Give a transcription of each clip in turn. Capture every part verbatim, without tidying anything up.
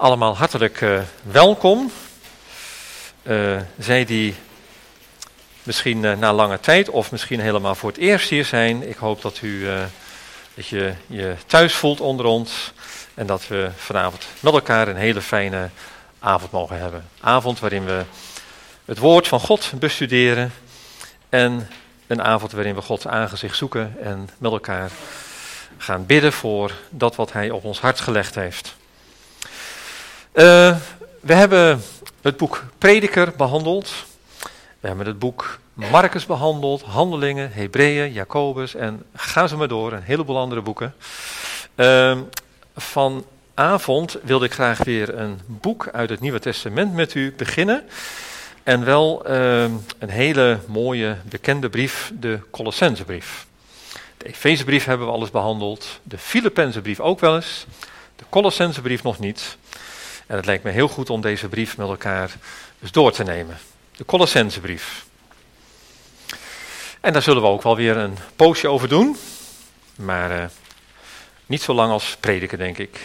Allemaal hartelijk uh, welkom. Uh, zij die misschien uh, na lange tijd of misschien helemaal voor het eerst hier zijn. Ik hoop dat u uh, dat je je thuis voelt onder ons. En dat we vanavond met elkaar een hele fijne avond mogen hebben. Avond waarin we het woord van God bestuderen. En een avond waarin we Gods aangezicht zoeken en met elkaar gaan bidden voor dat wat Hij op ons hart gelegd heeft. Uh, we hebben het boek Prediker behandeld. We hebben het boek Markus behandeld, Handelingen, Hebreeën, Jacobus en ga zo maar door, een heleboel andere boeken. Uh, vanavond wilde ik graag weer een boek uit het Nieuwe Testament met u beginnen. En wel uh, een hele mooie bekende brief, de Colossensebrief. De Efezebrief hebben we alles behandeld, de Filippenzenbrief ook wel eens, de Colossensebrief nog niet. En het lijkt me heel goed om deze brief met elkaar dus door te nemen. De Colossensebrief. En daar zullen we ook wel weer een poosje over doen. Maar uh, niet zo lang als prediken, denk ik.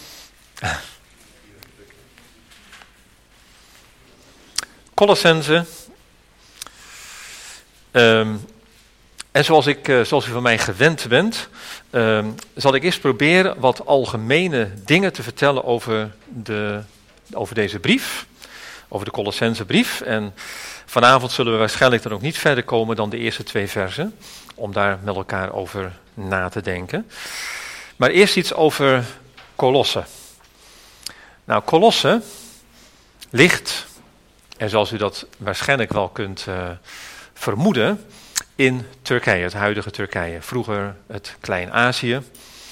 Colossense. Um, en zoals, ik, uh, zoals u van mij gewend bent, uh, zal ik eerst proberen wat algemene dingen te vertellen over, de, over deze brief, over de Colossensebrief. En vanavond zullen we waarschijnlijk dan ook niet verder komen dan de eerste twee versen, om daar met elkaar over na te denken. Maar eerst iets over Colosse. Nou, Colosse ligt, en zoals u dat waarschijnlijk wel kunt uh, vermoeden, in Turkije, het huidige Turkije. Vroeger het Klein-Azië.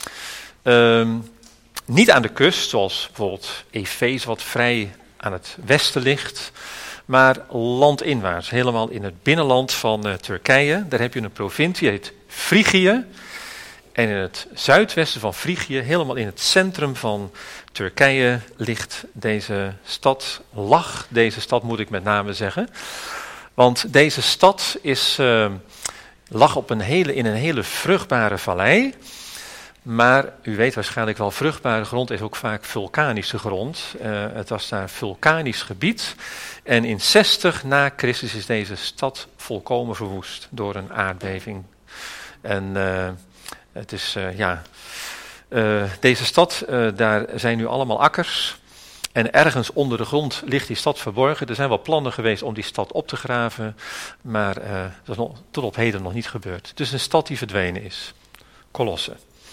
Um, niet aan de kust, zoals bijvoorbeeld Efeze, wat vrij aan het westen ligt, maar landinwaarts, helemaal in het binnenland van uh, Turkije. Daar heb je een provincie, die heet Frigië. En in het zuidwesten van Frigië, helemaal in het centrum van Turkije, ligt deze stad, lag deze stad moet ik met name zeggen. Want deze stad is, uh, lag op een hele, in een hele vruchtbare vallei. Maar u weet waarschijnlijk wel, vruchtbare grond is ook vaak vulkanische grond. Uh, het was daar vulkanisch gebied. En in zestig na Christus is deze stad volkomen verwoest door een aardbeving. En uh, het is, uh, ja, uh, deze stad, uh, daar zijn nu allemaal akkers. En ergens onder de grond ligt die stad verborgen. Er zijn wel plannen geweest om die stad op te graven, maar uh, dat is nog, tot op heden nog niet gebeurd. Het is een stad die verdwenen is. Colosse.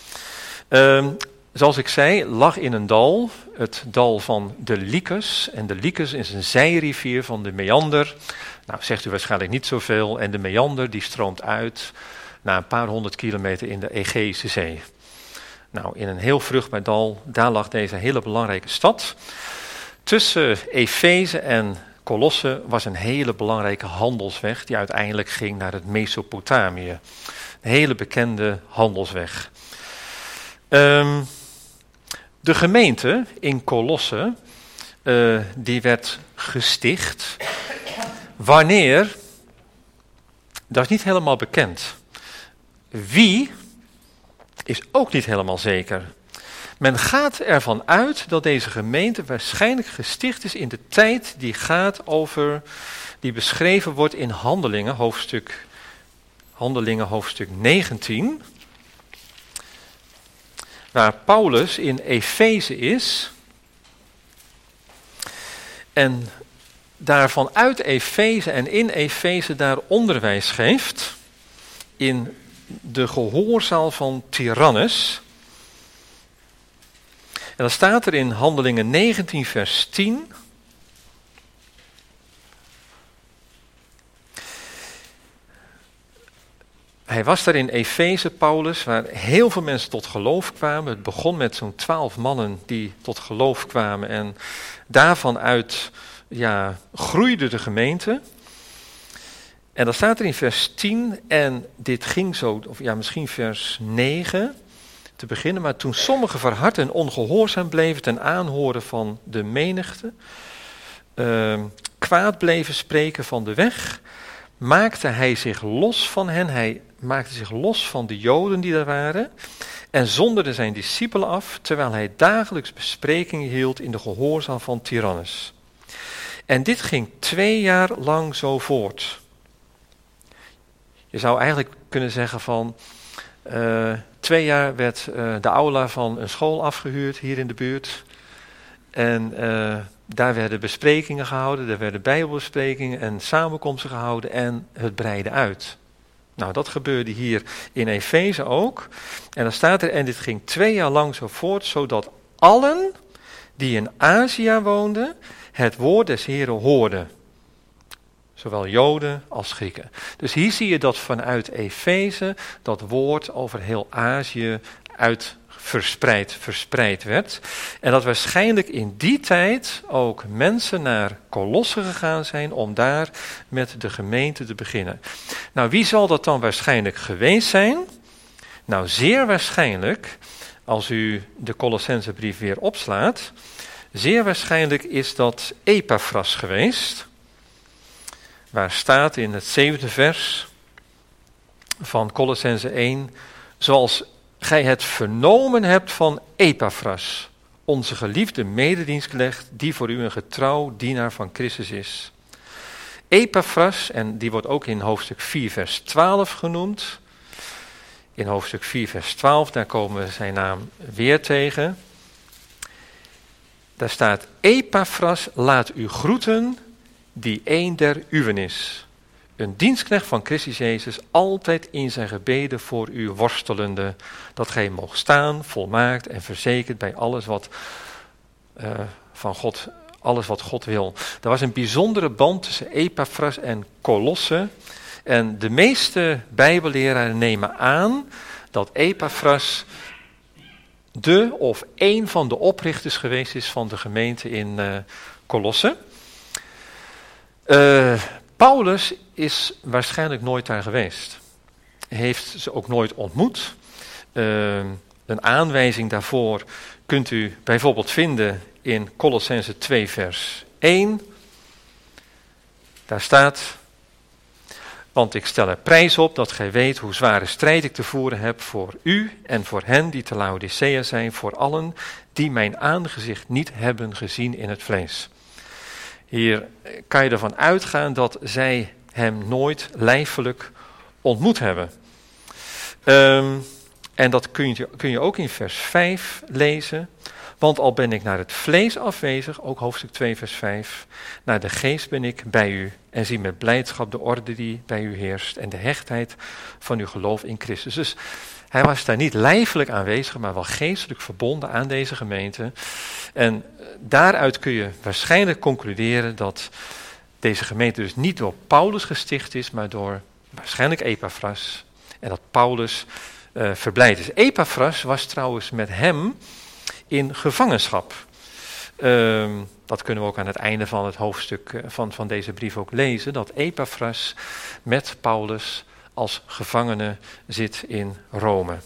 Um, zoals ik zei, lag in een dal, het dal van de Lycus. En de Lycus is een zijrivier van de Meander. Nou, zegt u waarschijnlijk niet zoveel. En de Meander die stroomt uit na een paar honderd kilometer in de Egeïsche Zee. Nou, in een heel vruchtbaar dal, daar lag deze hele belangrijke stad. Tussen Efeze en Colosse was een hele belangrijke handelsweg die uiteindelijk ging naar het Mesopotamië. Een hele bekende handelsweg. Um, de gemeente in Colosse, uh, die werd gesticht. Wanneer? Dat is niet helemaal bekend. Wie? Is ook niet helemaal zeker. Men gaat ervan uit dat deze gemeente waarschijnlijk gesticht is in de tijd die gaat over, die beschreven wordt in Handelingen, hoofdstuk, Handelingen, hoofdstuk negentien. Waar Paulus in Efeze is. En daar vanuit Efeze en in Efeze daar onderwijs geeft in de gehoorzaal van Tyrannus. En dan staat er in Handelingen negentien vers tien. Hij was daar in Efeze, Paulus, waar heel veel mensen tot geloof kwamen. Het begon met zo'n twaalf mannen die tot geloof kwamen. En daarvan uit ja, groeide de gemeente. En dan staat er in vers tien, en dit ging zo, of ja, misschien vers negen te beginnen. Maar toen sommigen verhard en ongehoorzaam bleven ten aanhoren van de menigte, uh, kwaad bleven spreken van de weg, maakte hij zich los van hen. Hij maakte zich los van de Joden die er waren. en zonderde zijn discipelen af, terwijl hij dagelijks besprekingen hield in de gehoorzaal van Tyrannus. En dit ging twee jaar lang zo voort. Je zou eigenlijk kunnen zeggen van, uh, twee jaar werd uh, de aula van een school afgehuurd hier in de buurt. En uh, daar werden besprekingen gehouden, er werden bijbelbesprekingen en samenkomsten gehouden en het breidde uit. Nou, dat gebeurde hier in Efeze ook. En dan staat er, en dit ging twee jaar lang zo voort, zodat allen die in Azië woonden, het woord des Heren hoorden. Zowel Joden als Grieken. Dus hier zie je dat vanuit Efeze dat woord over heel Azië uit verspreid, verspreid werd. En dat waarschijnlijk in die tijd ook mensen naar Kolosse gegaan zijn om daar met de gemeente te beginnen. Nou, wie zal dat dan waarschijnlijk geweest zijn? Nou, zeer waarschijnlijk, als u de Colossensebrief weer opslaat, zeer waarschijnlijk is dat Epaphras geweest, waar staat in het zevende vers van Colossense één, zoals gij het vernomen hebt van Epaphras, onze geliefde mededienstknecht, die voor u een getrouw dienaar van Christus is. Epaphras, en die wordt ook in hoofdstuk vier vers twaalf genoemd. In hoofdstuk vier vers twaalf, daar komen we zijn naam weer tegen. Daar staat, Epaphras laat u groeten, die een der uwen is. Een dienstknecht van Christus Jezus, altijd in zijn gebeden voor u worstelende, dat gij moogt staan, volmaakt en verzekerd bij alles wat uh, van God, alles wat God wil. Er was een bijzondere band tussen Epaphras en Kolosse. En de meeste Bijbelleraren nemen aan dat Epaphras de of een van de oprichters geweest is van de gemeente in uh, Kolosse. Uh, Paulus is waarschijnlijk nooit daar geweest. Heeft ze ook nooit ontmoet. Uh, een aanwijzing daarvoor kunt u bijvoorbeeld vinden in Colossense twee vers één. Daar staat, want ik stel er prijs op dat gij weet hoe zware strijd ik te voeren heb voor u en voor hen die te Laodicea zijn, voor allen die mijn aangezicht niet hebben gezien in het vlees. Hier kan je ervan uitgaan dat zij hem nooit lijfelijk ontmoet hebben. Um, en dat kun je, kun je ook in vers vijf lezen. Want al ben ik naar het vlees afwezig, ook hoofdstuk twee vers vijf, naar de geest ben ik bij u en zie met blijdschap de orde die bij u heerst en de hechtheid van uw geloof in Christus. Dus hij was daar niet lijfelijk aanwezig, maar wel geestelijk verbonden aan deze gemeente. En daaruit kun je waarschijnlijk concluderen dat deze gemeente dus niet door Paulus gesticht is, maar door waarschijnlijk Epaphras. En dat Paulus uh, verblijd is. Epaphras was trouwens met hem in gevangenschap. Uh, dat kunnen we ook aan het einde van het hoofdstuk uh, van, van deze brief ook lezen. Dat Epaphras met Paulus als gevangene zit in Rome.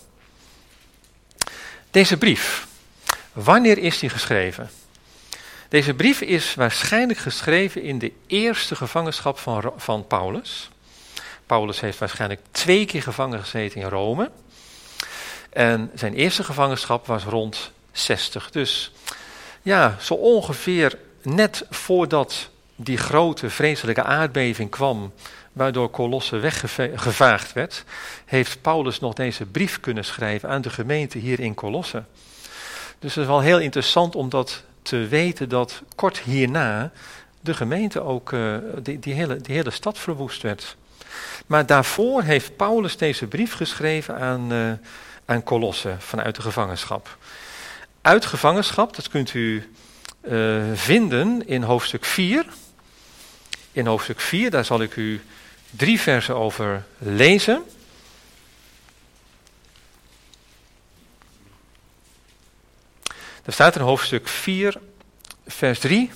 Deze brief, wanneer is die geschreven? Deze brief is waarschijnlijk geschreven in de eerste gevangenschap van, van Paulus. Paulus heeft waarschijnlijk twee keer gevangen gezeten in Rome. En zijn eerste gevangenschap was rond zestig. Dus ja, zo ongeveer net voordat die grote vreselijke aardbeving kwam, waardoor Kolosse weggevaagd werd, heeft Paulus nog deze brief kunnen schrijven aan de gemeente hier in Kolosse. Dus het is wel heel interessant om dat te weten, dat kort hierna de gemeente ook, uh, die, die, hele, die hele stad verwoest werd. Maar daarvoor heeft Paulus deze brief geschreven aan, uh, aan Kolosse vanuit de gevangenschap. Uit gevangenschap, dat kunt u uh, vinden in hoofdstuk vier. In hoofdstuk vier, daar zal ik u drie versen over lezen. Er staat in hoofdstuk vier, vers drie.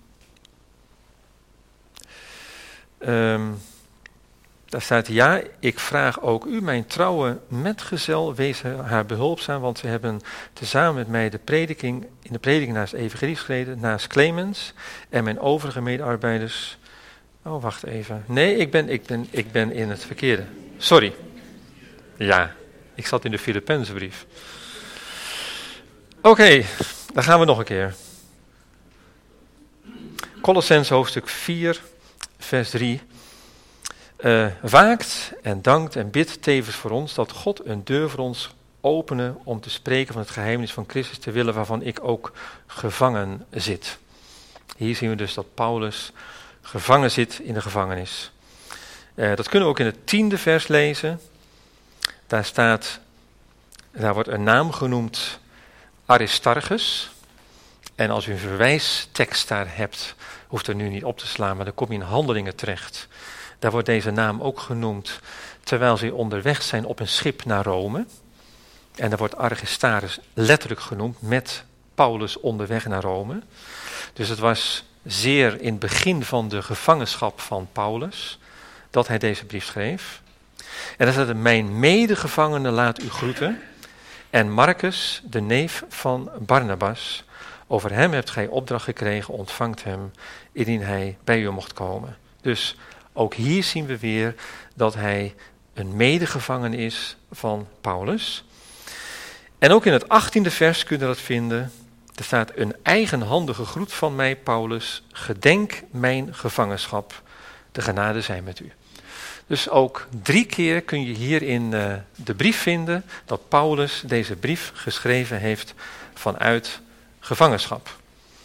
Um, daar staat, ja, ik vraag ook u, mijn trouwe metgezel, wees haar behulpzaam, want ze hebben tezamen met mij de prediking, in de prediking naast evangelie geschreven, naast Clemens en mijn overige medearbeiders. Oh, wacht even. Nee, ik ben, ik ben, ik ben in het verkeerde. Sorry. Ja, ik zat in de Filippenzenbrief. Oké, okay, dan gaan we nog een keer. Kolossenzen hoofdstuk vier, vers drie. Uh, waakt en dankt en bidt tevens voor ons dat God een deur voor ons openen om te spreken van het geheimenis van Christus te willen waarvan ik ook gevangen zit. Hier zien we dus dat Paulus gevangen zit in de gevangenis. Uh, dat kunnen we ook in het tiende vers lezen. Daar staat, daar wordt een naam genoemd Aristarchus. En als u een verwijstekst daar hebt, hoeft er nu niet op te slaan, maar dan kom je in Handelingen terecht. Daar wordt deze naam ook genoemd terwijl ze onderweg zijn op een schip naar Rome. En daar wordt Aristarchus letterlijk genoemd met Paulus onderweg naar Rome. Dus het was zeer in het begin van de gevangenschap van Paulus dat hij deze brief schreef. En dan staat er, mijn medegevangene laat u groeten. En Marcus, de neef van Barnabas, over hem hebt gij opdracht gekregen, ontvangt hem, indien hij bij u mocht komen. Dus ook hier zien we weer dat hij een medegevangene is van Paulus. En ook in het achttiende vers kunnen we dat vinden. Er staat een eigenhandige groet van mij, Paulus. Gedenk mijn gevangenschap. De genade zij met u. Dus ook drie keer kun je hier in uh, de brief vinden dat Paulus deze brief geschreven heeft vanuit gevangenschap.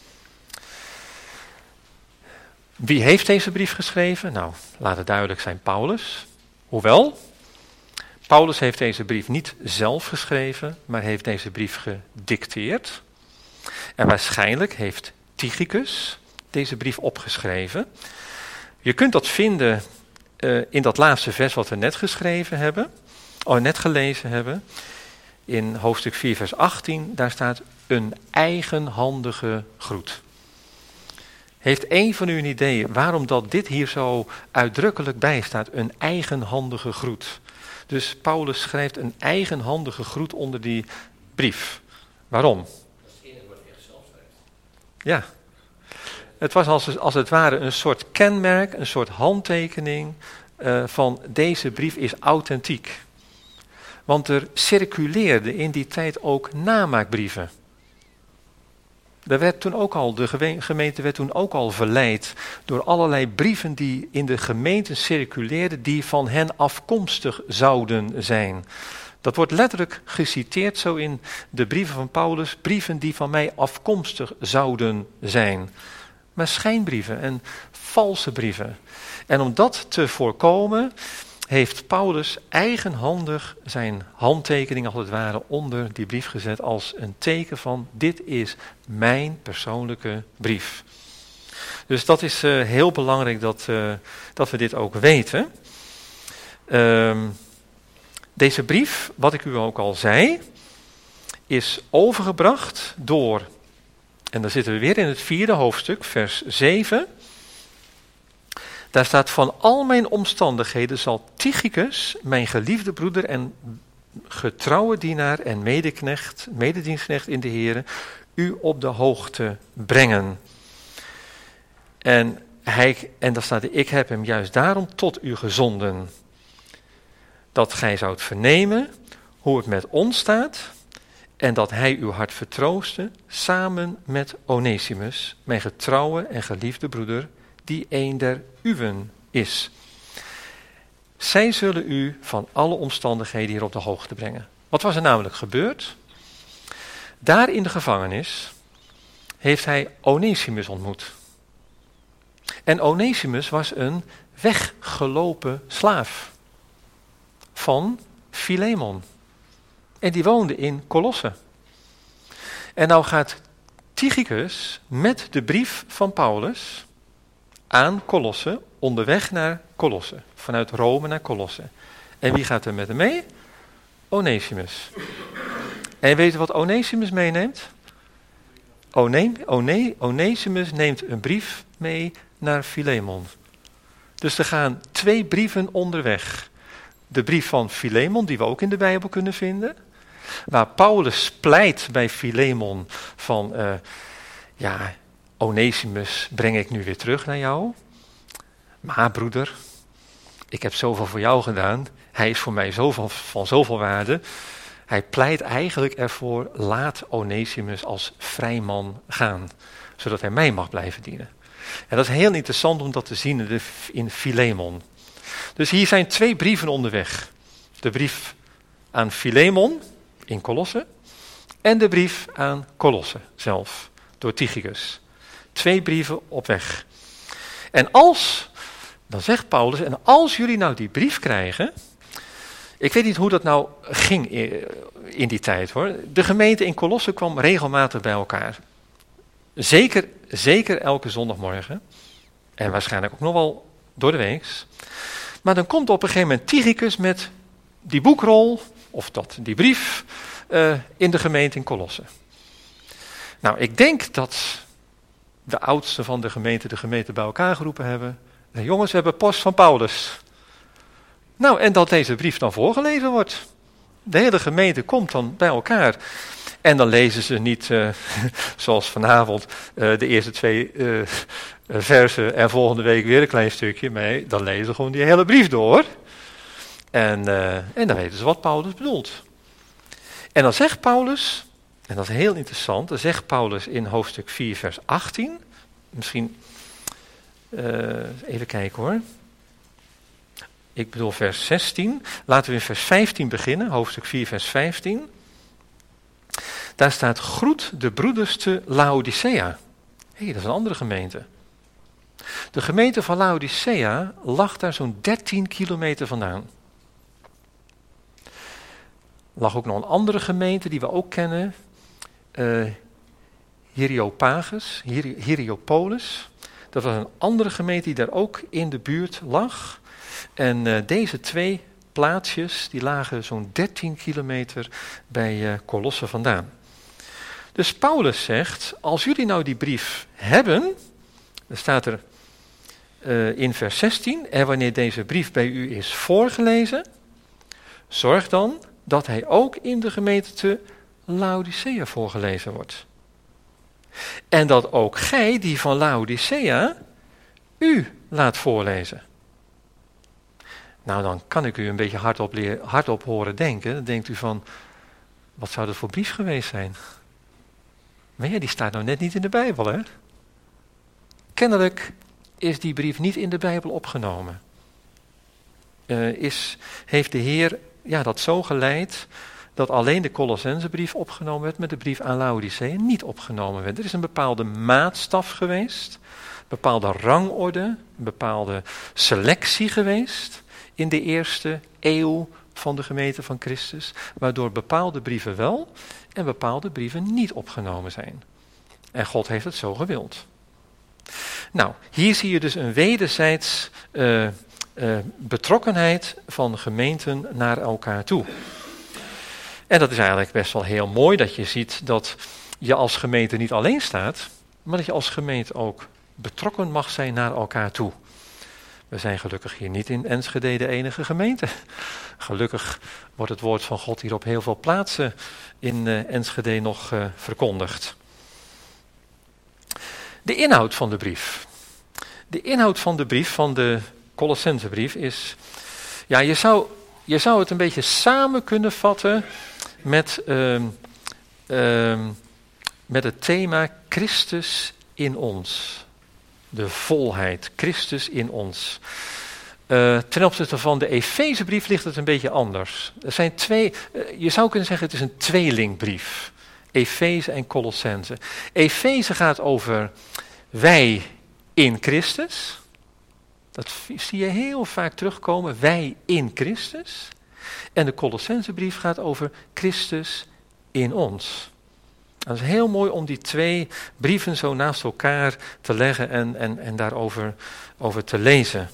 Wie heeft deze brief geschreven? Nou, laat het duidelijk zijn, Paulus. Hoewel, Paulus heeft deze brief niet zelf geschreven, maar heeft deze brief gedicteerd. En waarschijnlijk heeft Tychicus deze brief opgeschreven. Je kunt dat vinden uh, in dat laatste vers wat we net geschreven hebben, oh, net gelezen hebben. In hoofdstuk vier, vers achttien, daar staat een eigenhandige groet. Heeft één van u een idee waarom dat dit hier zo uitdrukkelijk bij staat? Een eigenhandige groet. Dus Paulus schrijft een eigenhandige groet onder die brief. Waarom? Dat is het enige wat hij echt zelf schrijft. Ja. Het was als, als het ware een soort kenmerk, een soort handtekening uh, van deze brief is authentiek. Want er circuleerden in die tijd ook namaakbrieven. Er werd toen ook al, de gemeente werd toen ook al verleid door allerlei brieven die in de gemeente circuleerden, die van hen afkomstig zouden zijn. Dat wordt letterlijk geciteerd zo in de brieven van Paulus, brieven die van mij afkomstig zouden zijn. Maar schijnbrieven en valse brieven. En om dat te voorkomen, heeft Paulus eigenhandig zijn handtekening als het ware onder die brief gezet als een teken van dit is mijn persoonlijke brief. Dus dat is uh, heel belangrijk dat, uh, dat we dit ook weten. Uh, deze brief, wat ik u ook al zei, is overgebracht door, en dan zitten we weer in het vierde hoofdstuk, vers zeven. Daar staat, van al mijn omstandigheden zal Tychicus, mijn geliefde broeder en getrouwe dienaar en medeknecht, mededienstknecht in de Here, u op de hoogte brengen. En, hij, en daar staat, ik heb hem juist daarom tot u gezonden, dat gij zoudt vernemen hoe het met ons staat en dat hij uw hart vertroostte, samen met Onesimus, mijn getrouwe en geliefde broeder, die een der uwen is. Zij zullen u van alle omstandigheden hier op de hoogte brengen. Wat was er namelijk gebeurd? Daar in de gevangenis heeft hij Onesimus ontmoet. En Onesimus was een weggelopen slaaf van Filemon. En die woonde in Colosse. En nou gaat Tychicus met de brief van Paulus aan Colosse, onderweg naar Colosse. Vanuit Rome naar Colosse. En wie gaat er met hem mee? Onesimus. En weet je wat Onesimus meeneemt? One, One, Onesimus neemt een brief mee naar Filemon. Dus er gaan twee brieven onderweg. De brief van Filemon, die we ook in de Bijbel kunnen vinden. Waar Paulus pleit bij Filemon van, uh, ja, Onesimus breng ik nu weer terug naar jou. Maar broeder, ik heb zoveel voor jou gedaan. Hij is voor mij zoveel, van zoveel waarde. Hij pleit eigenlijk ervoor, laat Onesimus als vrijman gaan, zodat hij mij mag blijven dienen. En dat is heel interessant om dat te zien in, de, in Filemon. Dus hier zijn twee brieven onderweg. De brief aan Filemon in Colosse en de brief aan Colosse zelf, door Tychicus. Twee brieven op weg. En als, dan zegt Paulus, en als jullie nou die brief krijgen, ik weet niet hoe dat nou ging in die tijd hoor. De gemeente in Colosse kwam regelmatig bij elkaar. Zeker, zeker elke zondagmorgen. En waarschijnlijk ook nog wel door de week. Maar dan komt op een gegeven moment Tychicus met die boekrol, of dat, die brief, uh, in de gemeente in Colosse. Nou, ik denk dat de oudsten van de gemeente de gemeente bij elkaar geroepen hebben. En jongens, we hebben post van Paulus. Nou, en dat deze brief dan voorgelezen wordt. De hele gemeente komt dan bij elkaar. En dan lezen ze niet, uh, zoals vanavond, uh, de eerste twee uh, versen en volgende week weer een klein stukje. Nee, dan lezen ze gewoon die hele brief door. En, uh, en dan weten ze wat Paulus bedoelt. En dan zegt Paulus, en dat is heel interessant, dan zegt Paulus in hoofdstuk vier vers achttien, misschien, uh, even kijken hoor. Ik bedoel vers zestien. Laten we in vers vijftien beginnen, hoofdstuk vier vers vijftien. Daar staat, groet de broeders te Laodicea. Hé, hey, dat is een andere gemeente. De gemeente van Laodicea lag daar zo'n dertien kilometer vandaan. Er lag ook nog een andere gemeente die we ook kennen. Uh, Hierapolis, Hierapolis. Dat was een andere gemeente die daar ook in de buurt lag. En uh, deze twee plaatsjes, die lagen zo'n dertien kilometer bij uh, Colosse vandaan. Dus Paulus zegt, als jullie nou die brief hebben, dan staat er uh, in vers zestien, en wanneer deze brief bij u is voorgelezen, zorg dan dat hij ook in de gemeente te Laodicea voorgelezen wordt. En dat ook gij, die van Laodicea, u laat voorlezen. Nou, dan kan ik u een beetje hardop, leer, hardop horen denken. Dan denkt u van, wat zou dat voor brief geweest zijn? Maar ja, die staat nou net niet in de Bijbel, hè? Kennelijk is die brief niet in de Bijbel opgenomen. Uh, is, heeft de Heer ja, dat zo geleid dat alleen de Colossensebrief opgenomen werd, met de brief aan Laodicea niet opgenomen werd. Er is een bepaalde maatstaf geweest, een bepaalde rangorde, een bepaalde selectie geweest in de eerste eeuw van de gemeente van Christus, waardoor bepaalde brieven wel en bepaalde brieven niet opgenomen zijn. En God heeft het zo gewild. Nou, hier zie je dus een wederzijds uh, uh, betrokkenheid van gemeenten naar elkaar toe. En dat is eigenlijk best wel heel mooi dat je ziet dat je als gemeente niet alleen staat, maar dat je als gemeente ook betrokken mag zijn naar elkaar toe. We zijn gelukkig hier niet in Enschede de enige gemeente. Gelukkig wordt het woord van God hier op heel veel plaatsen in uh, Enschede nog uh, verkondigd. De inhoud van de brief. De inhoud van de brief, van de Colossensebrief, is... Ja, je zou, je zou het een beetje samen kunnen vatten met, uh, uh, met het thema Christus in ons. De volheid, Christus in ons. Uh, ten opzichte van de Efezebrief ligt het een beetje anders. Er zijn twee, uh, je zou kunnen zeggen het is een tweelingbrief. Efeze en Colossense. Efeze gaat over wij in Christus. Dat zie je heel vaak terugkomen, wij in Christus. En de Colossensebrief gaat over Christus in ons. Het is heel mooi om die twee brieven zo naast elkaar te leggen en, en, en daarover over te lezen.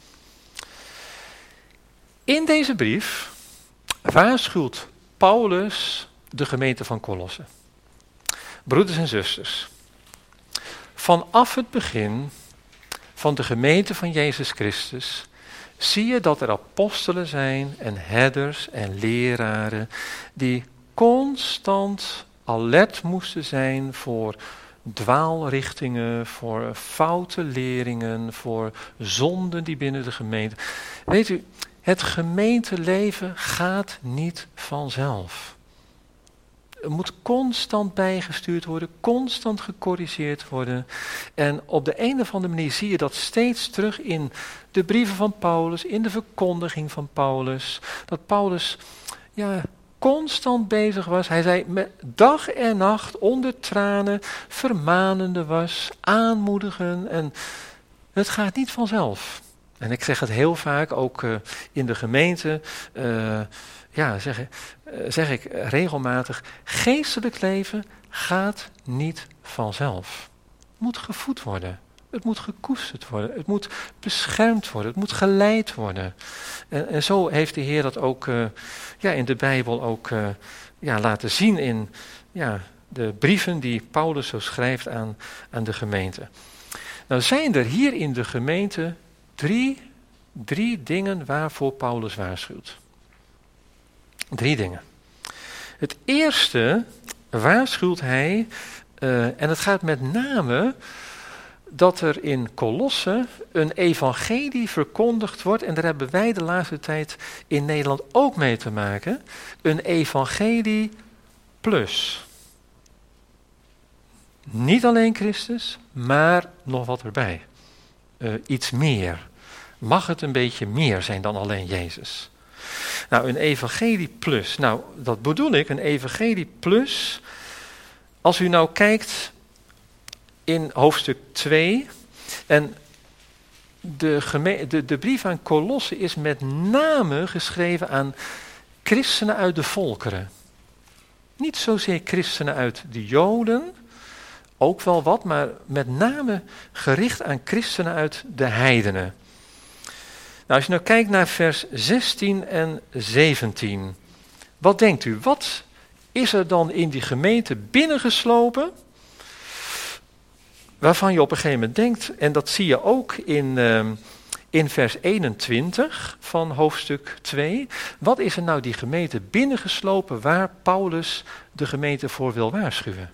In deze brief waarschuwt Paulus de gemeente van Colosse. Broeders en zusters, vanaf het begin van de gemeente van Jezus Christus zie je dat er apostelen zijn en herders en leraren die constant alert moesten zijn voor dwaalrichtingen, voor foute leringen, voor zonden die binnen de gemeente. Weet u, het gemeenteleven gaat niet vanzelf. Het moet constant bijgestuurd worden, constant gecorrigeerd worden. En op de een of andere manier zie je dat steeds terug in de brieven van Paulus, in de verkondiging van Paulus. Dat Paulus ja, constant bezig was. Hij zei met dag en nacht onder tranen, vermanende was, aanmoedigen. En het gaat niet vanzelf. En ik zeg het heel vaak, ook uh, in de gemeente, uh, ja, zeg, uh, zeg ik regelmatig, geestelijk leven gaat niet vanzelf. Het moet gevoed worden, het moet gekoesterd worden, het moet beschermd worden, het moet geleid worden. En, en zo heeft de Heer dat ook uh, ja, in de Bijbel ook uh, ja, laten zien in ja, de brieven die Paulus zo schrijft aan, aan de gemeente. Nou zijn er hier in de gemeente drie, drie dingen waarvoor Paulus waarschuwt. Drie dingen. Het eerste waarschuwt hij, uh, en het gaat met name dat er in Kolosse een evangelie verkondigd wordt, en daar hebben wij de laatste tijd in Nederland ook mee te maken, een evangelie plus. Niet alleen Christus, maar nog wat erbij. Uh, iets meer. Mag het een beetje meer zijn dan alleen Jezus? Nou, een evangelie plus. Nou, dat bedoel ik, een evangelie plus. Als u nou kijkt in hoofdstuk twee. En de, geme- de, de brief aan Kolosse is met name geschreven aan christenen uit de volkeren. Niet zozeer christenen uit de Joden. Ook wel wat, maar met name gericht aan christenen uit de heidenen. Nou, als je nou kijkt naar vers zestien en zeventien. Wat denkt u? Wat is er dan in die gemeente binnengeslopen? Waarvan je op een gegeven moment denkt, en dat zie je ook in, uh, in vers eenentwintig van hoofdstuk twee. Wat is er nou die gemeente binnengeslopen waar Paulus de gemeente voor wil waarschuwen?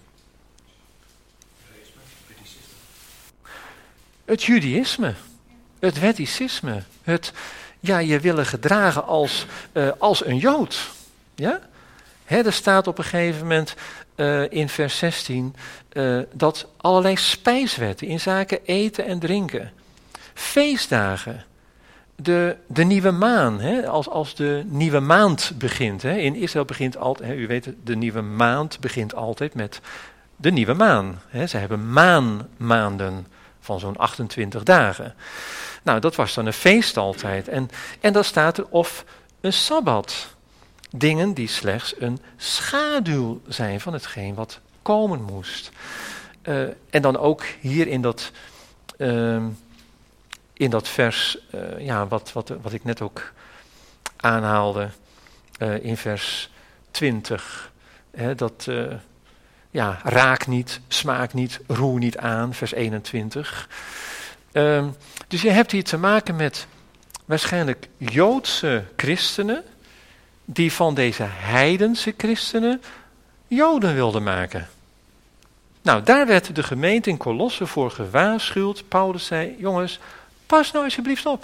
Het judaïsme, het wetticisme, het ja, je willen gedragen als, uh, als een Jood. Ja? Hè, er staat op een gegeven moment uh, in vers zestien uh, dat allerlei spijswetten in zaken eten en drinken, feestdagen, de, de nieuwe maan, hè, als, als de nieuwe maand begint. Hè, in Israël begint altijd, hè, u weet het, de nieuwe maand begint altijd met de nieuwe maan. Hè, ze hebben maanmaanden van zo'n achtentwintig dagen. Nou, dat was dan een feest altijd. En, en dan staat er of een sabbat. Dingen die slechts een schaduw zijn van hetgeen wat komen moest. Uh, en dan ook hier in dat, uh, in dat vers, uh, ja, wat, wat, wat ik net ook aanhaalde, uh, in vers twintig. Hè, dat, uh, ja, raak niet, smaak niet, roer niet aan, vers eenentwintig. Uh, dus je hebt hier te maken met waarschijnlijk Joodse christenen, die van deze heidense christenen Joden wilden maken. Nou, daar werd de gemeente in Kolosse voor gewaarschuwd. Paulus zei, jongens, pas nou alsjeblieft op.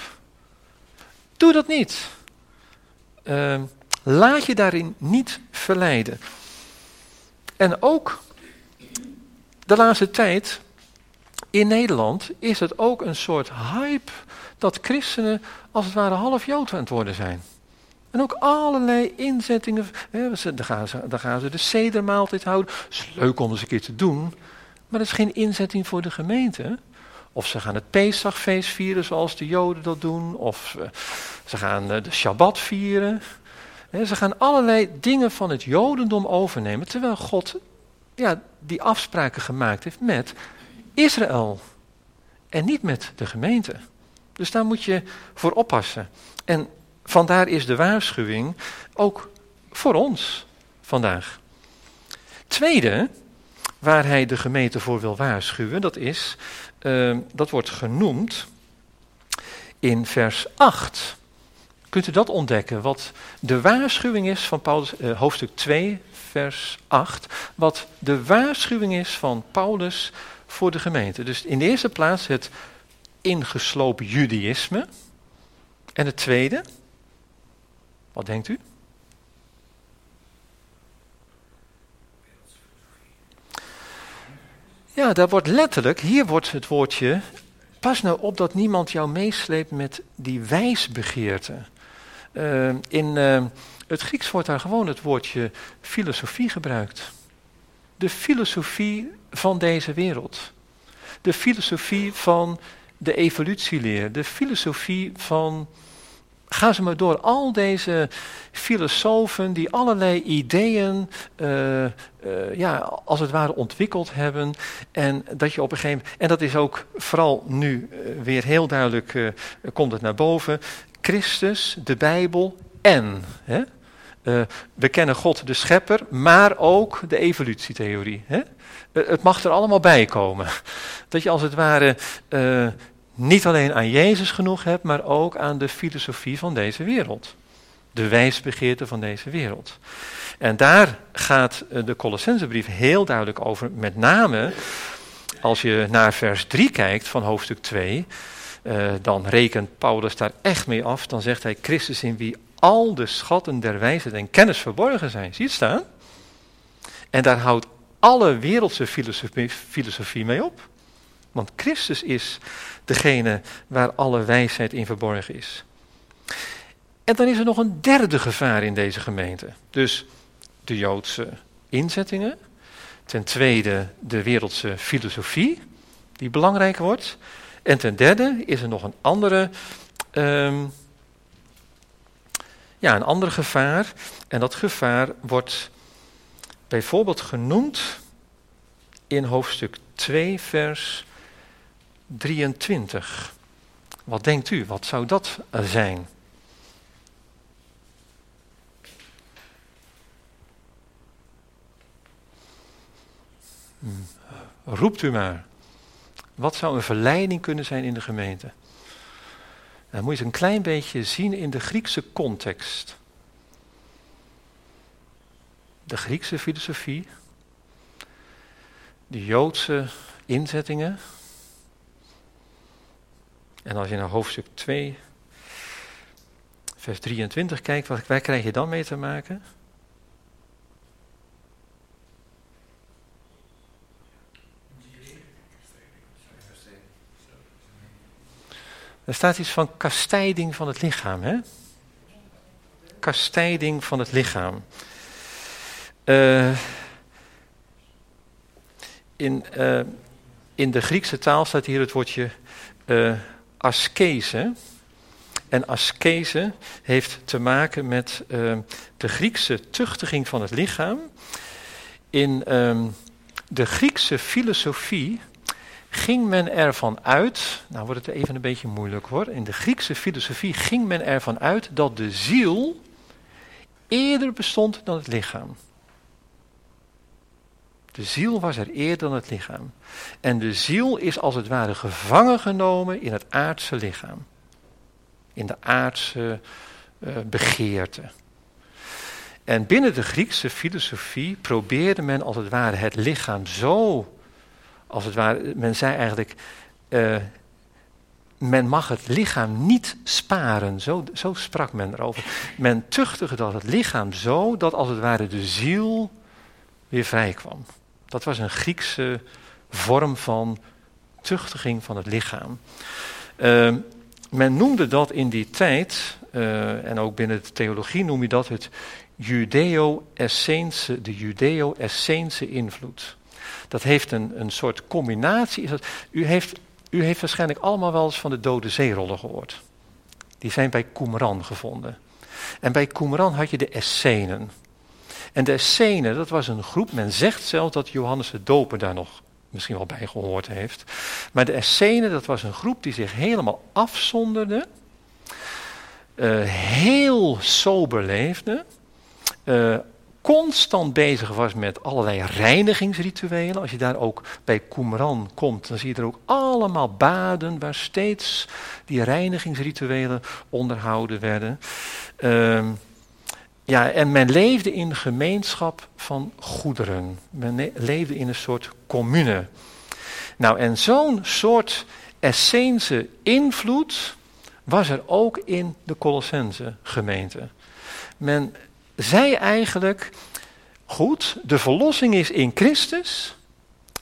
Doe dat niet. Uh, laat je daarin niet verleiden. En ook de laatste tijd in Nederland is het ook een soort hype dat christenen als het ware half Jood aan het worden zijn. En ook allerlei inzettingen. Hè, dan, gaan ze, dan gaan ze de sedermaaltijd houden. Het is leuk om eens een keer te doen. Maar dat is geen inzetting voor de gemeente. Of ze gaan het Pesachfeest vieren zoals de Joden dat doen. Of uh, ze gaan uh, de Shabbat vieren. Hè, ze gaan allerlei dingen van het Jodendom overnemen. Terwijl God ja, die afspraken gemaakt heeft met Israël. En niet met de gemeente. Dus daar moet je voor oppassen. En vandaar is de waarschuwing ook voor ons vandaag. Tweede, waar hij de gemeente voor wil waarschuwen, dat is, uh, dat wordt genoemd in vers acht. Kunt u dat ontdekken, wat de waarschuwing is van Paulus, uh, hoofdstuk twee, vers acht, wat de waarschuwing is van Paulus voor de gemeente. Dus in de eerste plaats het ingeslopen judaïsme. En het tweede, wat denkt u? Ja, daar wordt letterlijk, hier wordt het woordje, pas nou op dat niemand jou meesleept met die wijsbegeerte. Uh, in uh, het Grieks wordt daar gewoon het woordje filosofie gebruikt. De filosofie van deze wereld. De filosofie van de evolutieleer. De filosofie van, ga ze maar door, al deze filosofen die allerlei ideeën, uh, uh, ja, als het ware ontwikkeld hebben. En dat je op een gegeven moment, en dat is ook vooral nu uh, weer heel duidelijk, uh, komt het naar boven. Christus, de Bijbel en, hè? Uh, we kennen God de schepper, maar ook de evolutietheorie. Hè? Uh, het mag er allemaal bij komen. Dat je als het ware uh, niet alleen aan Jezus genoeg hebt, maar ook aan de filosofie van deze wereld. De wijsbegeerte van deze wereld. En daar gaat uh, de Colossensebrief heel duidelijk over, met name als je naar vers drie kijkt van hoofdstuk twee, uh, dan rekent Paulus daar echt mee af. Dan zegt hij, Christus in wie al de schatten der wijsheid en kennis verborgen zijn. Zie je het staan? En daar houdt alle wereldse filosofie, filosofie mee op. Want Christus is degene waar alle wijsheid in verborgen is. En dan is er nog een derde gevaar in deze gemeente. Dus de Joodse inzettingen. Ten tweede de wereldse filosofie, die belangrijk wordt. En ten derde is er nog een andere... Um, Ja, een ander gevaar, en dat gevaar wordt bijvoorbeeld genoemd in hoofdstuk twee, vers drieëntwintig. Wat denkt u, wat zou dat zijn? Roept u maar. Wat zou een verleiding kunnen zijn in de gemeente? Dan moet je het een klein beetje zien in de Griekse context. De Griekse filosofie, de Joodse inzettingen. En als je naar hoofdstuk twee, vers drieëntwintig kijkt, wat, waar krijg je dan mee te maken? Er staat iets van kastijding van het lichaam, hè? Kastijding van het lichaam. Uh, in, uh, in de Griekse taal staat hier het woordje uh, askese. En askese heeft te maken met uh, de Griekse tuchtiging van het lichaam. In uh, de Griekse filosofie ging men ervan uit, nou wordt het even een beetje moeilijk hoor, in de Griekse filosofie ging men ervan uit dat de ziel eerder bestond dan het lichaam. De ziel was er eerder dan het lichaam. En de ziel is als het ware gevangen genomen in het aardse lichaam. In de aardse uh, begeerte. En binnen de Griekse filosofie probeerde men als het ware het lichaam zo, als het ware, men zei eigenlijk, uh, men mag het lichaam niet sparen. Zo, zo sprak men erover. Men tuchtigde dat het lichaam zo, dat als het ware de ziel weer vrij kwam. Dat was een Griekse vorm van tuchtiging van het lichaam. Uh, men noemde dat in die tijd, uh, en ook binnen de theologie noem je dat het Judeo-Esseense, de Judeo-Esseense invloed. Dat heeft een, een soort combinatie. Is dat, u, heeft, u heeft waarschijnlijk allemaal wel eens van de Dode Zeerollen gehoord. Die zijn bij Qumran gevonden. En bij Qumran had je de Essenen. En de Essenen, dat was een groep, men zegt zelfs dat Johannes de Doper daar nog misschien wel bij gehoord heeft. Maar de Essenen, dat was een groep die zich helemaal afzonderde, uh, heel sober leefde, uh, constant bezig was met allerlei reinigingsrituelen. Als je daar ook bij Qumran komt, dan zie je er ook allemaal baden waar steeds die reinigingsrituelen onderhouden werden. Uh, Ja, en men leefde in gemeenschap van goederen. Men ne- leefde in een soort commune. Nou, en zo'n soort Esseense invloed was er ook in de Colossense gemeente. Men zei eigenlijk, goed, de verlossing is in Christus,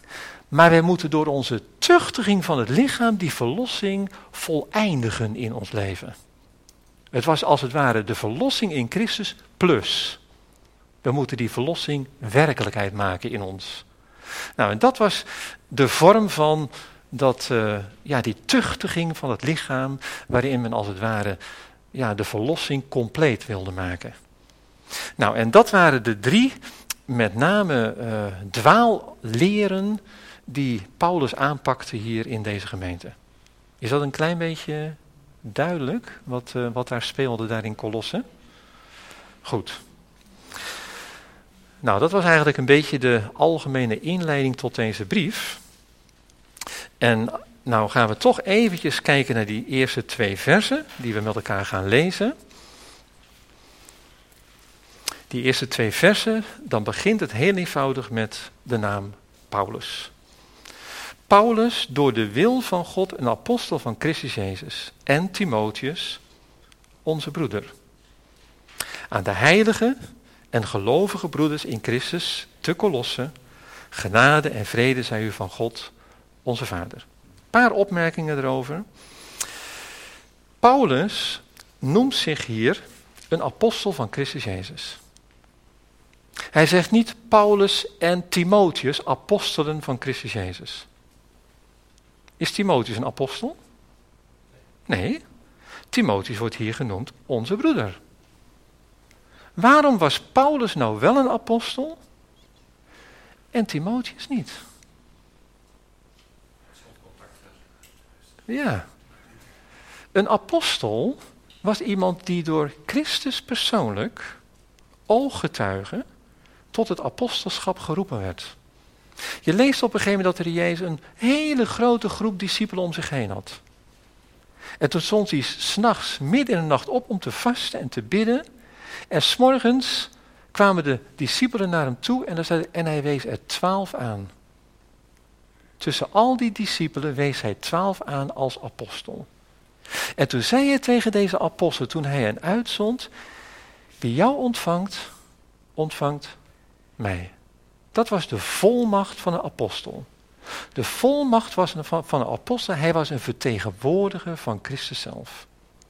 Maar wij moeten door onze tuchtiging van het lichaam die verlossing voleindigen in ons leven. Het was als het ware de verlossing in Christus plus. We moeten die verlossing werkelijkheid maken in ons. Nou, en dat was de vorm van dat, uh, ja, die tuchtiging van het lichaam, waarin men als het ware ja, de verlossing compleet wilde maken. Nou, en dat waren de drie, met name uh, dwaalleren die Paulus aanpakte hier in deze gemeente. Is dat een klein beetje duidelijk wat, uh, wat daar speelde daar in Kolosse? Goed. Nou, dat was eigenlijk een beetje de algemene inleiding tot deze brief. En nou gaan we toch eventjes kijken naar die eerste twee versen die we met elkaar gaan lezen. Die eerste twee versen, dan begint het heel eenvoudig met de naam Paulus. Paulus, door de wil van God, een apostel van Christus Jezus, en Timotheus, onze broeder. Aan de heilige en gelovige broeders in Christus te Kolosse, genade en vrede zij u van God, onze Vader. Een paar opmerkingen erover. Paulus noemt zich hier een apostel van Christus Jezus. Hij zegt niet Paulus en Timotheus, apostelen van Christus Jezus. Is Timotheus een apostel? Nee, Timotheus wordt hier genoemd onze broeder. Waarom was Paulus nou wel een apostel en Timotheus niet? Ja, een apostel was iemand die door Christus persoonlijk, ooggetuige, tot het apostelschap geroepen werd. Je leest op een gegeven moment dat er Jezus een hele grote groep discipelen om zich heen had. En toen stond hij 's nachts midden in de nacht op om te vasten en te bidden. En 's morgens kwamen de discipelen naar hem toe en, zei, en hij wees er twaalf aan. Tussen al die discipelen wees hij twaalf aan als apostel. En toen zei hij tegen deze apostel, toen hij hen uitzond, wie jou ontvangt, ontvangt mij. Dat was de volmacht van een apostel. De volmacht was een, van, van een apostel, hij was een vertegenwoordiger van Christus zelf.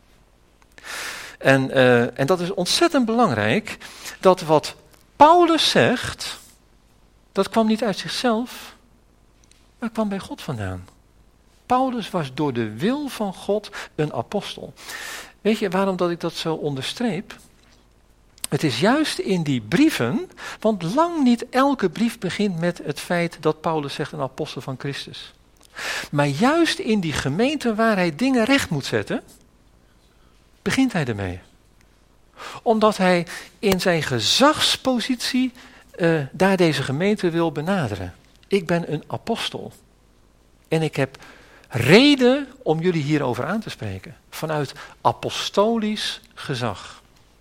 En, uh, en dat is ontzettend belangrijk, dat wat Paulus zegt, dat kwam niet uit zichzelf, maar kwam bij God vandaan. Paulus was door de wil van God een apostel. Weet je waarom dat ik dat zo onderstreep? Het is juist in die brieven, want lang niet elke brief begint met het feit dat Paulus zegt een apostel van Christus. Maar juist in die gemeente waar hij dingen recht moet zetten, begint hij ermee. Omdat hij in zijn gezagspositie uh, daar deze gemeente wil benaderen. Ik ben een apostel. En ik heb reden om jullie hierover aan te spreken. Vanuit apostolisch gezag.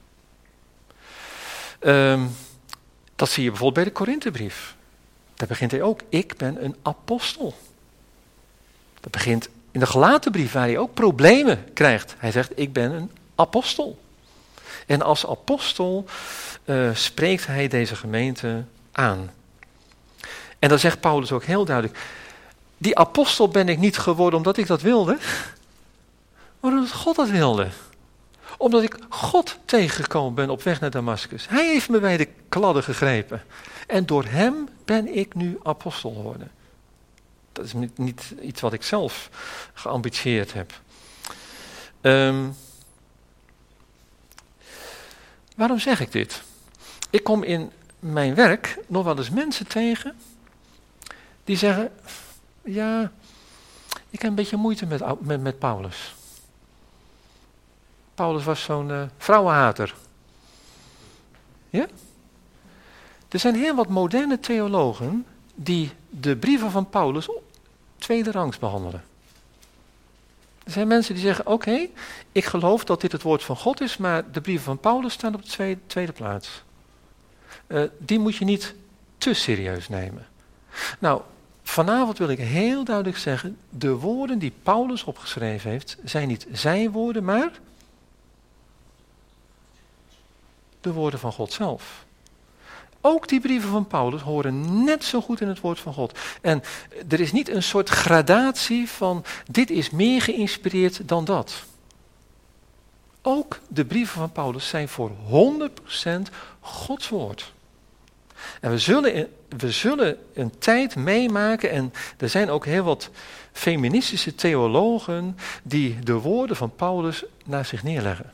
Um, dat zie je bijvoorbeeld bij de Korinthebrief. Daar begint hij ook. Ik ben een apostel. Dat begint in de Galatenbrief waar hij ook problemen krijgt. Hij zegt ik ben een apostel. En als apostel uh, spreekt hij deze gemeente aan. En dan zegt Paulus ook heel duidelijk. Die apostel ben ik niet geworden omdat ik dat wilde. Maar omdat God dat wilde. Omdat ik God tegengekomen ben op weg naar Damascus. Hij heeft me bij de kladden gegrepen. En door hem ben ik nu apostel geworden. Dat is niet, niet iets wat ik zelf geambitieerd heb. Um, waarom zeg ik dit? Ik kom in mijn werk nog wel eens mensen tegen die zeggen, ja, ik heb een beetje moeite met, met, met Paulus. Paulus was zo'n uh, vrouwenhater. Ja? Er zijn heel wat moderne theologen die de brieven van Paulus tweede rangs behandelen. Er zijn mensen die zeggen, oké, okay, ik geloof dat dit het woord van God is, maar de brieven van Paulus staan op de tweede, tweede plaats. Uh, die moet je niet te serieus nemen. Nou, vanavond wil ik heel duidelijk zeggen, de woorden die Paulus opgeschreven heeft, zijn niet zijn woorden, maar de woorden van God zelf. Ook die brieven van Paulus horen net zo goed in het woord van God. En er is niet een soort gradatie van dit is meer geïnspireerd dan dat. Ook de brieven van Paulus zijn voor honderd procent Gods woord. En we zullen, we zullen een tijd meemaken, en er zijn ook heel wat feministische theologen die de woorden van Paulus naar zich neerleggen.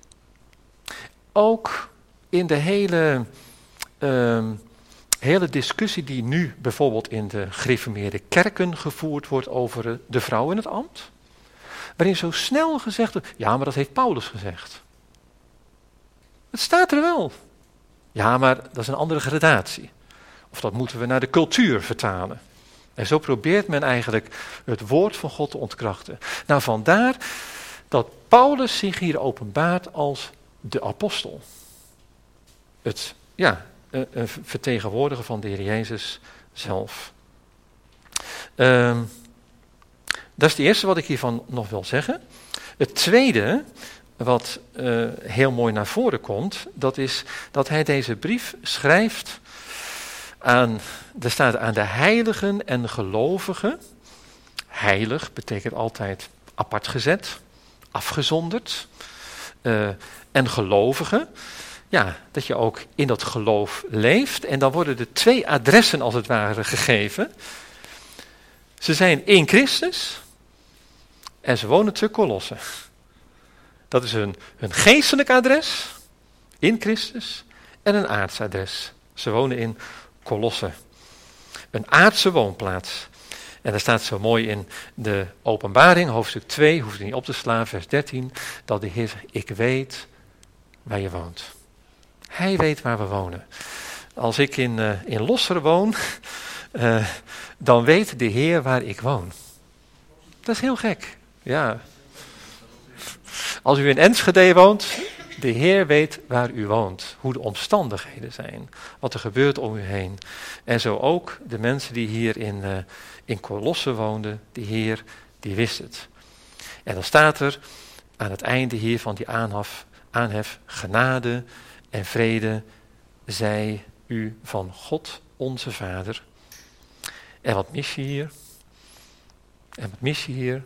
Ook in de hele, uh, hele discussie die nu bijvoorbeeld in de gereformeerde kerken gevoerd wordt over de vrouw in het ambt. Waarin zo snel gezegd wordt, ja, maar dat heeft Paulus gezegd. Het staat er wel. Ja, maar dat is een andere gradatie. Of dat moeten we naar de cultuur vertalen. En zo probeert men eigenlijk het woord van God te ontkrachten. Nou, vandaar dat Paulus zich hier openbaart als de apostel. Het, ja, een, een vertegenwoordiger van de Heer Jezus zelf. Um, dat is het eerste wat ik hiervan nog wil zeggen. Het tweede, wat uh, heel mooi naar voren komt, dat is dat hij deze brief schrijft aan, er staat aan de heiligen en gelovigen. Heilig betekent altijd apart gezet, afgezonderd. Uh, en gelovigen, ja, dat je ook in dat geloof leeft. En dan worden er twee adressen als het ware gegeven. Ze zijn in Christus en ze wonen te Kolossen. Dat is hun, hun geestelijk adres, in Christus, en een aards adres. Ze wonen in Kolossen. Een aardse woonplaats. En daar staat zo mooi in de Openbaring, hoofdstuk twee, hoeft u niet op te slaan, vers dertien, dat de Heer zegt, ik weet waar je woont. Hij weet waar we wonen. Als ik in, uh, in Losser woon, uh, dan weet de Heer waar ik woon. Dat is heel gek. Ja. Als u in Enschede woont, de Heer weet waar u woont, hoe de omstandigheden zijn, wat er gebeurt om u heen. En zo ook de mensen die hier in, uh, in Kolossen woonden, de Heer, die wist het. En dan staat er aan het einde hier van die aanhef, aanhef genade en vrede zij u van God onze Vader. En wat mis je hier? En wat mis je hier?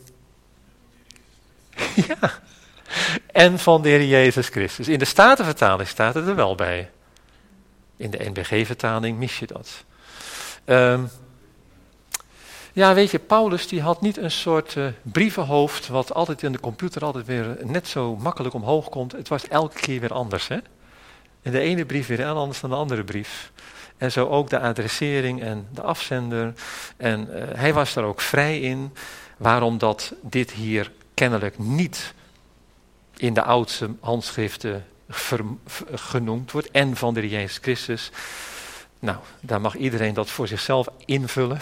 Ja. En van de Heer Jezus Christus. In de Statenvertaling staat het er wel bij. In de N B G-vertaling mis je dat. Um, ja, weet je, Paulus die had niet een soort uh, brievenhoofd wat altijd in de computer altijd weer net zo makkelijk omhoog komt. Het was elke keer weer anders, hè? En de ene brief weer anders dan de andere brief. En zo ook de adressering en de afzender. En uh, hij was daar ook vrij in. Waarom dat dit hier kennelijk niet in de oudste handschriften ver, ver, genoemd wordt. En van de Heer Jezus Christus. Nou, daar mag iedereen dat voor zichzelf invullen.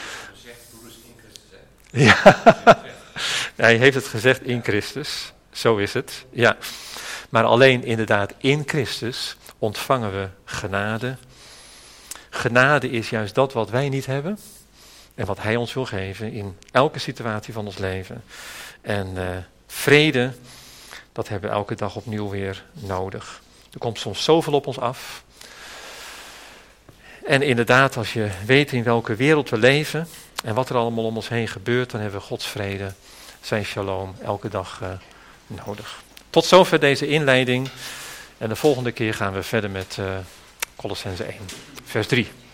Ja, hij heeft het gezegd in Christus. Zo is het, ja. Maar alleen inderdaad in Christus ontvangen we genade. Genade is juist dat wat wij niet hebben. En wat hij ons wil geven in elke situatie van ons leven. En uh, vrede, dat hebben we elke dag opnieuw weer nodig. Er komt soms zoveel op ons af. En inderdaad, als je weet in welke wereld we leven en wat er allemaal om ons heen gebeurt, dan hebben we Gods vrede, zijn shalom, elke dag uh, nodig. Tot zover deze inleiding. En de volgende keer gaan we verder met uh, Kolossenzen één, vers drie.